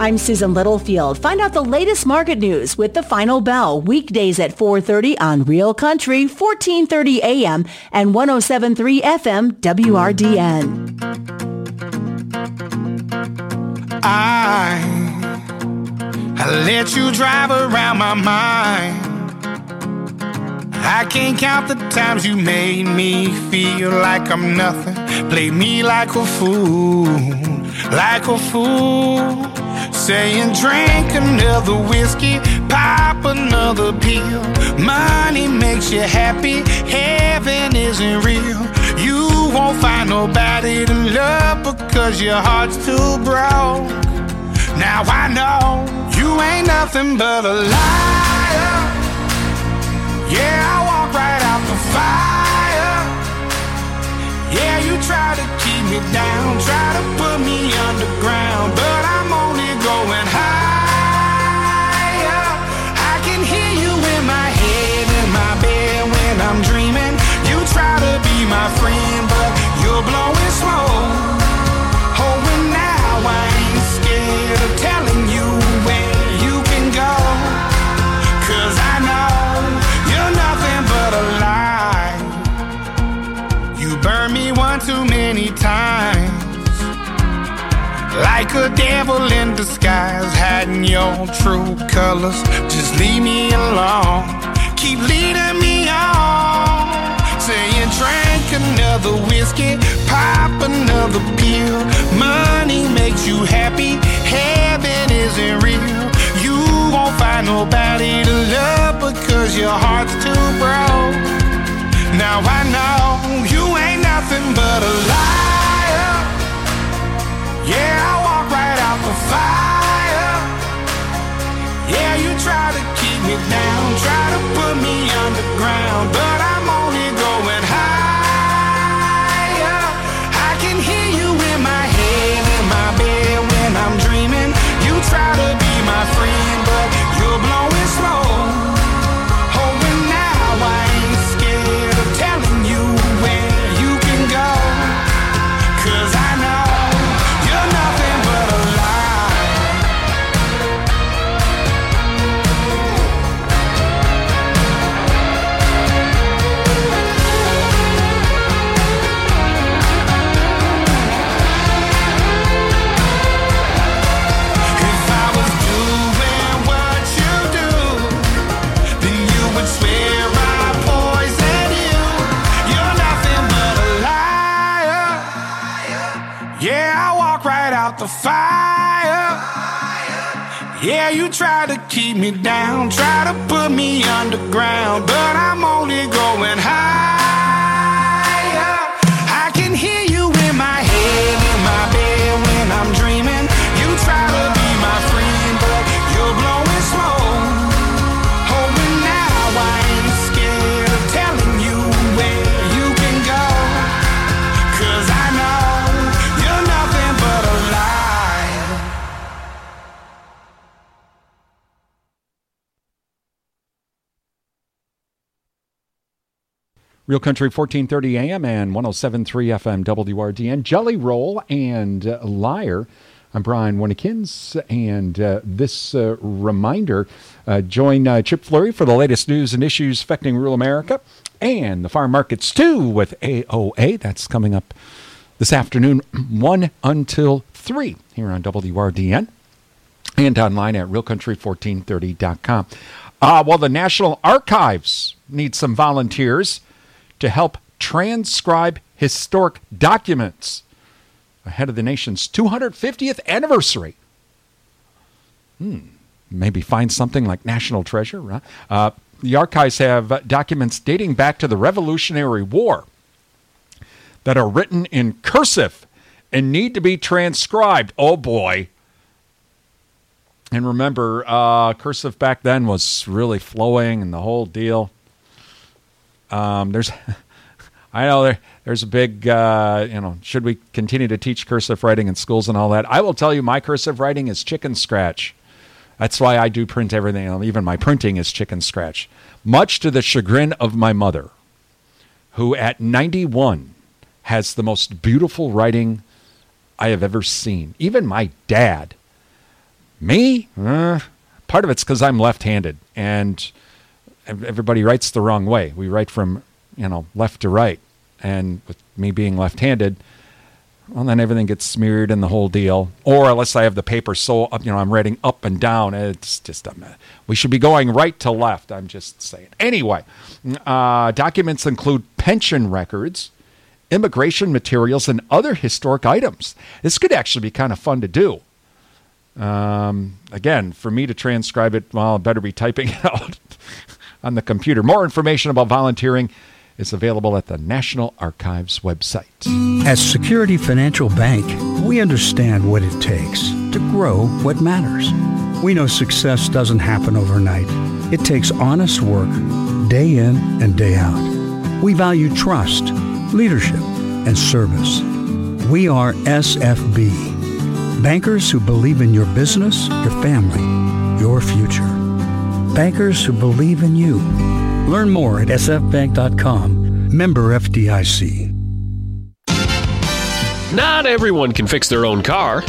I'm Susan Littlefield. Find out the latest market news with The Final Bell, weekdays at 4:30 on Real Country, 1430 AM and 107.3 FM WRDN. I let you drive around my mind. I can't count the times you made me feel like I'm nothing. Play me like a fool, like a fool. Saying drink another whiskey, pop another pill. Money makes you happy, heaven isn't real. You won't find nobody to love because your heart's too broke. Now I know you ain't nothing but a liar. Yeah, I walk right out the fire. Yeah, you try to keep me down, try to put me underground, but I'm only going higher. I can hear you in my head, in my bed when I'm dreaming. You try to be my friend, but you're blowing smoke. Oh, and now I ain't scared of telling you where you can go, 'cause I know you're nothing but a lie. You burned me one too many times, like a devil in disguise, hiding your true colors. Just leave me alone, keep leading me on. Saying drink another whiskey, pop another pill. Money makes you happy, heaven isn't real. You won't find nobody to love because your heart's too broke. Now I know you ain't nothing but a liar. Yeah, I walk right out the fire. Yeah, you try to keep me down, try to put me underground, but I'm only going higher. I can hear you in my head, in my bed when I'm dreaming. You try to be my friend, but you're blowing smoke. Oh, and now I ain't scared of telling you where you can go, 'cause I know you're nothing but a lie. If I was doing what you do, then you would swear I poisoned you. You're nothing but a liar. Yeah, I walk right out the fire. Yeah, you try to keep me down, try to put me underground, but I'm only going higher. I can hear you in my head, in my bed when I'm dreaming. You try to be my friend, but you're blowing smoke. Oh, and now I ain't scared of telling you where you can go, 'cause I know you're nothing but a lie. Real Country 1430 AM and 107.3 FM WRDN. Jelly Roll and Liar. I'm Brian Winnekins, and this reminder, join Chip Fleury for the latest news and issues affecting rural America and the farm markets too with AOA. That's coming up this afternoon, 1 until 3 here on WRDN and online at realcountry1430.com. Well, the National Archives needs some volunteers to help transcribe historic documents ahead of the nation's 250th anniversary. Maybe find something like National Treasure, right? The archives have documents dating back to the Revolutionary War that are written in cursive and need to be transcribed. Oh, boy. And remember, cursive back then was really flowing and the whole deal. There's a big, should we continue to teach cursive writing in schools and all that? I will tell you, my cursive writing is chicken scratch. That's why I do print everything. Even my printing is chicken scratch. Much to the chagrin of my mother, who at 91 has the most beautiful writing I have ever seen. Even my dad Me? Part of it's because I'm left-handed, and everybody writes the wrong way. We write from, left to right. And with me being left-handed, well, then everything gets smeared in the whole deal. Or unless I have the paper so up, I'm writing up and down. It's just we should be going right to left. I'm just saying. Anyway, documents include pension records, immigration materials, and other historic items. This could actually be kind of fun to do. Again, for me to transcribe it, well, I better be typing it out on the computer. More information about volunteering is available at the National Archives website. At Security Financial Bank, we understand what it takes to grow what matters. We know success doesn't happen overnight. It takes honest work, day in and day out. We value trust, leadership, and service. We are SFB, bankers who believe in your business, your family, your future. Bankers who believe in you. Learn more at sfbank.com. Member FDIC. Not everyone can fix their own car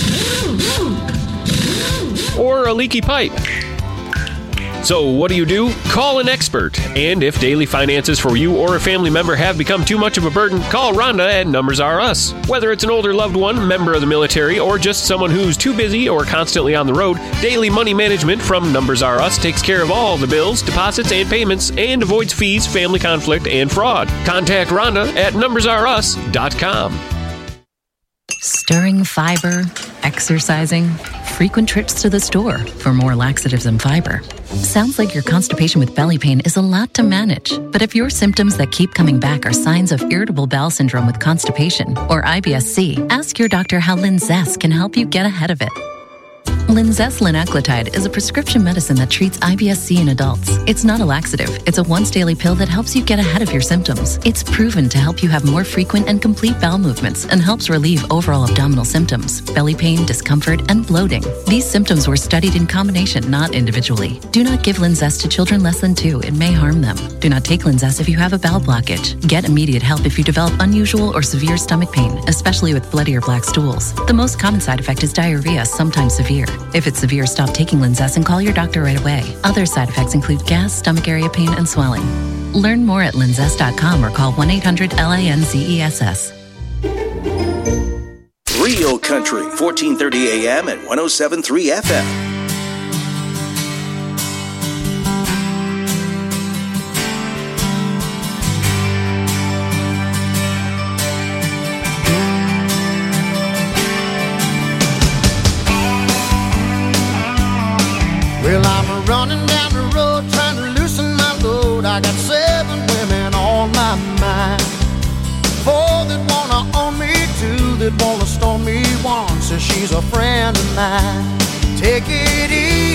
or a leaky pipe. So what do? Call an expert. And if daily finances for you or a family member have become too much of a burden, call Rhonda at Numbers R Us. Whether it's an older loved one, member of the military, or just someone who's too busy or constantly on the road, Daily Money Management from Numbers R Us takes care of all the bills, deposits, and payments and avoids fees, family conflict, and fraud. Contact Rhonda at numbersrus.com. Stirring fiber, exercising, frequent trips to the store for more laxatives and fiber. Sounds like your constipation with belly pain is a lot to manage. But if your symptoms that keep coming back are signs of irritable bowel syndrome with constipation or IBS-C, ask your doctor how Linzess can help you get ahead of it. Linzess linaclotide is a prescription medicine that treats IBS-C in adults. It's not a laxative. It's a once-daily pill that helps you get ahead of your symptoms. It's proven to help you have more frequent and complete bowel movements and helps relieve overall abdominal symptoms, belly pain, discomfort, and bloating. These symptoms were studied in combination, not individually. Do not give Linzess to children less than 2. It may harm them. Do not take Linzess if you have a bowel blockage. Get immediate help if you develop unusual or severe stomach pain, especially with bloody or black stools. The most common side effect is diarrhea, sometimes severe. If it's severe, stop taking Linzess and call your doctor right away. Other side effects include gas, stomach area pain, and swelling. Learn more at linzess.com or call 1-800-LINZESS. Real Country, 1430 AM and 107.3 FM. Well, I'm running down the road trying to loosen my load. I got 7 women on my mind. 4 that wanna own me, 2 that wanna stone me. 1 says she's a friend of mine. Take it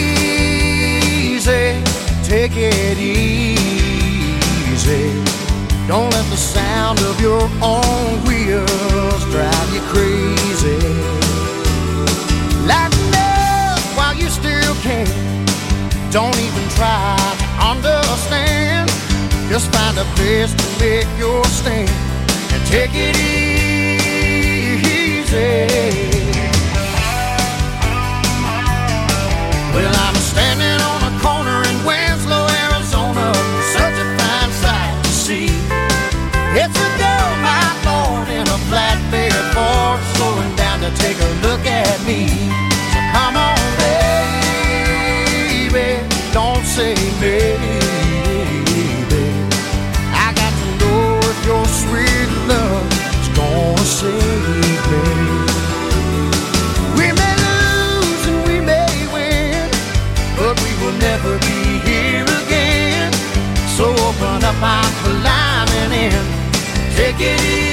easy, take it easy. Don't let the sound of your own wheels drive you crazy. Lighten up while you still can. Don't even try to understand. Just find a place to make your stand and take it easy. Well, I'm standing on a corner in Winslow, Arizona. Such a fine sight to see. It's a girl, my Lord, in a flatbed Ford, slowing down to take a look at me. So come on, baby, don't say maybe. I got to know if your sweet love is gonna save me. We may lose and we may win, but we will never be here again. So open up, I'm climbing in. Take it easy.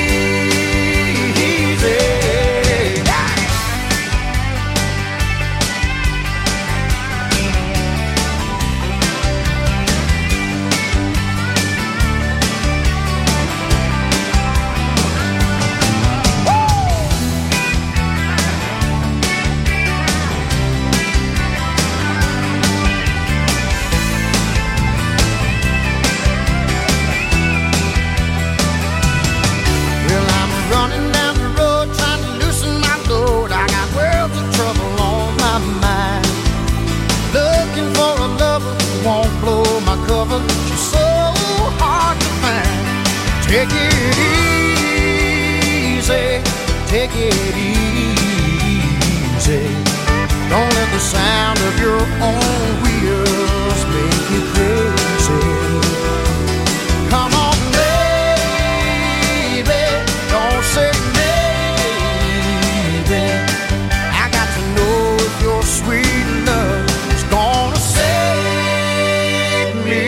cover. She's so hard to find. Take it easy, take it easy. Don't let the sound of your own wheels make you crazy. Come on, baby, don't say maybe. I got to know if your sweet love is gonna save me.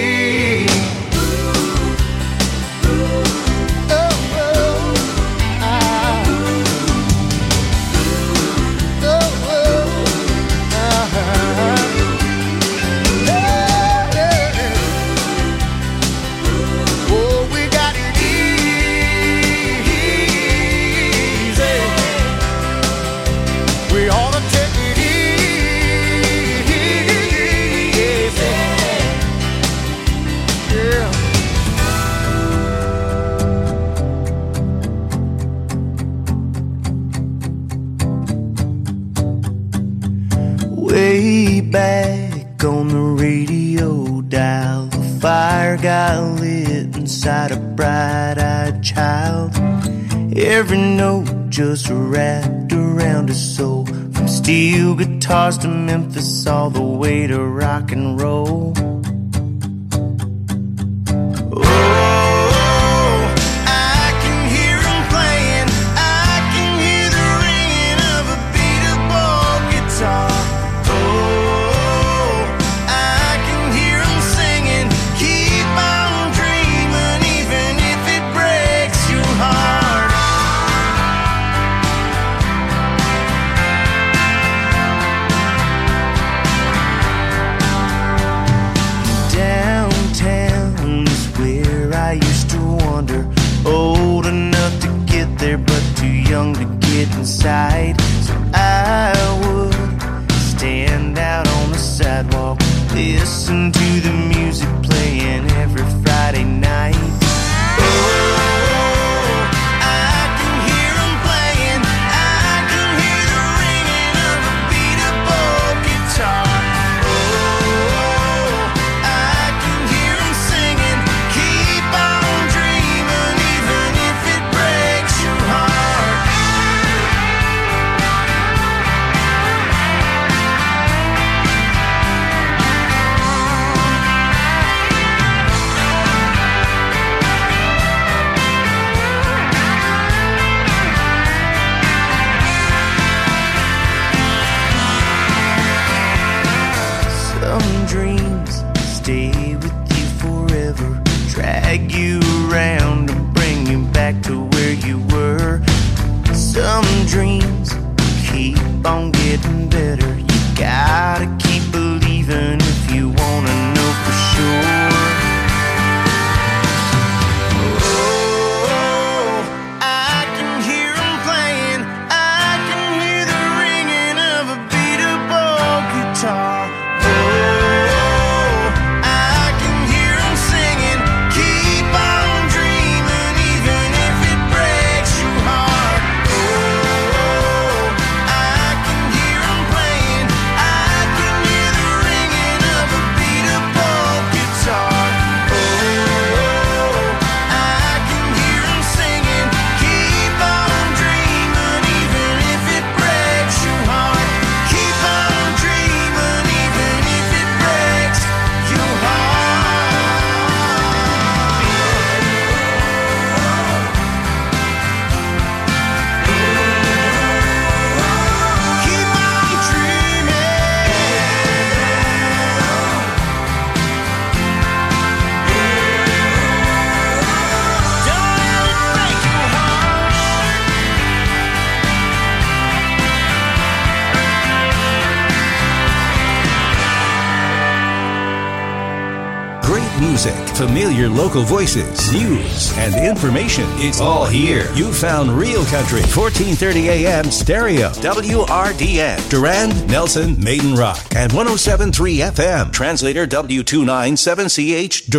Way back on the radio dial, the fire got lit inside a bright-eyed child. Every note just wrapped around his soul, from steel guitars to Memphis, all the way to rock and roll. Old enough to get there, but too young to get inside. So I would stand out on the sidewalk, listen to the music playing every Friday night. Drag you around and bring you back to where you were. Some dreams keep on getting better. You gotta keep believing if you wanna know for sure. Oh, I can hear them playing. I can hear the ringing of a beatable guitar. Music, familiar local voices, news, and information. It's all here. You found Real Country, 1430 AM stereo, WRDN, Durand, Nelson, Maiden Rock, and 107.3 FM. Translator W297CH,